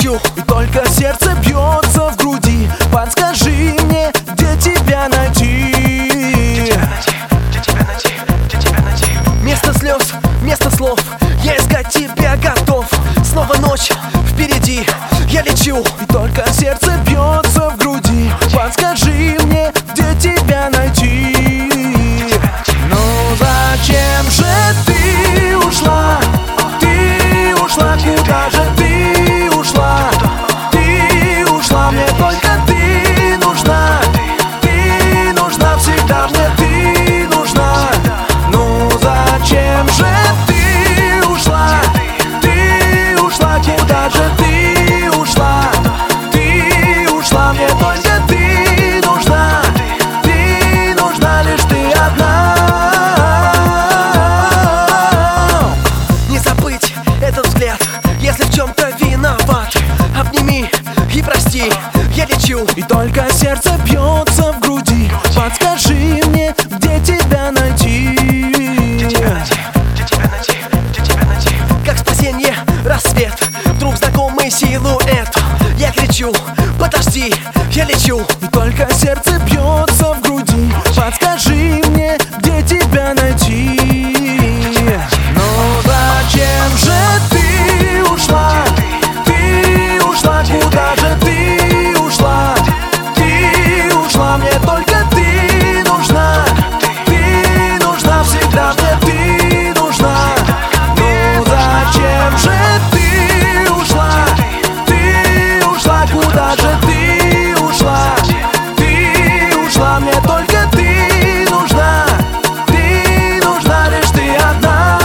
лечу, и только сердце бьется в груди. Подскажи мне, где тебя найти? Вместо слез, вместо слов, я искать тебя готов. Снова ночь впереди, я лечу, и только сердце бьется в груди. Подскажи мне, где тебя найти? Ну зачем же ты ушла? Ты ушла, куда же ты ушла? Ты ушла, мне только ты нужна. Ты нужна всегда, мне ты нужна. Ну зачем же ты ушла? Ты ушла, куда же ты ушла? Ты ушла, мне только ты нужна. Ты нужна лишь ты одна. Не забыть этот взгляд, если в чем-то виноват. Обними и прости, я лечу, и только сердце бьется в груди. Подскажи мне, где тебя найти? Как спасенье, рассвет, вдруг знакомый силуэт. Я кричу, подожди, я лечу, и только сердце бьется в груди. Подскажи мне, где тебя найти? Ну зачем же ты ушла? Ты ушла, куда же ты ушла? Ты ушла, мне только ты нужна. Ты нужна всегда, мне ты нужна. Ну зачем же ты ушла? Ты ушла, куда же ты ушла? Ты ушла, мне только ты нужна. Ты нужна лишь ты одна.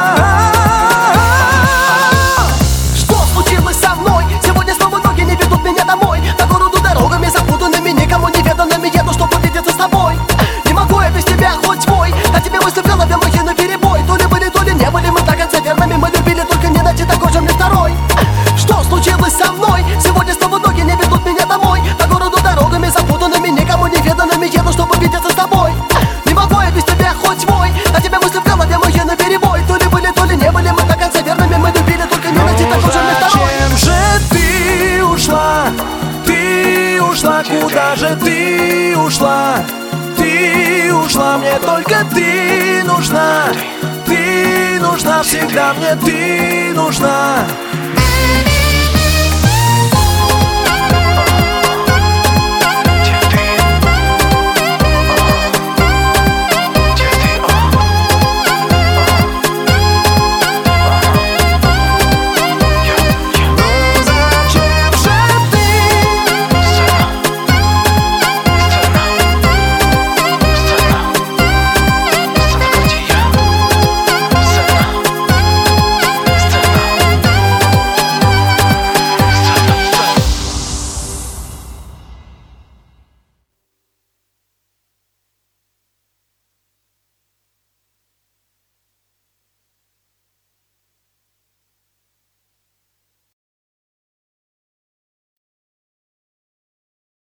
Что случилось со мной? Сегодня снова ноги не ведут меня домой. По городу дорогами запутанными, никому неведанными еду, чтобы увидеться с тобой. Не могу я без тебя хоть свой, а тебе мысли в голове мои наперебой. То ли были, то ли не были мы до конца верными. Мы любили, только не найти такой же мне второй. Что случилось со мной? Сегодня снова ноги не ведут меня домой. По городу дорогами запутанными, никому неведанными еду, чтобы увидеться с тобой. Не могу я без тебя хоть свой, а тебе мысли в голове мои наперебой. То ли были, то ли не были мы до конца верными. Мы любили, только не найти такой же мне второй. Зачем же ты ушла? Ты ушла, куда же ты ушла? Ты ушла, мне только ты нужна. Ты нужна всегда, мне ты нужна.